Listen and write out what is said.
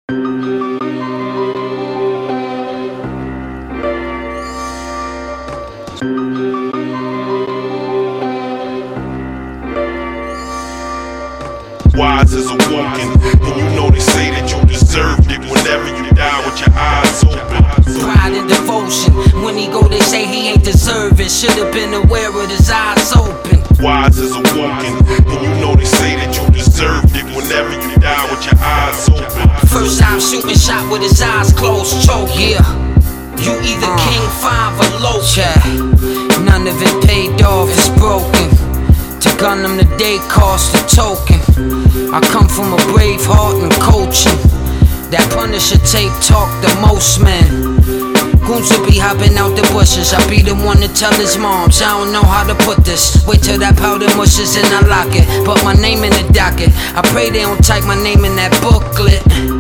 Wise as a woman, and you know they say that you deserved it whenever you die with your eyes open. Pride and devotion, when he go they say he ain't deserving. Should've been aware with his eyes open. Wise as a woman, and you know they say that you deserved it whenever you die with your eyes open. First time shooting shot with his eyes closed, choke. Yeah, you either King 5 or low. None of it paid off, it's broken. To gun them today cost a token. I come from a brave heart and coaching. That Punisher tape talk the most, man. Goons will be hopping out the bushes. I be the one to tell his moms I don't know how to put this. Wait till that powder mushes and I lock it. Put my name in the docket. I pray they don't type my name in that booklet.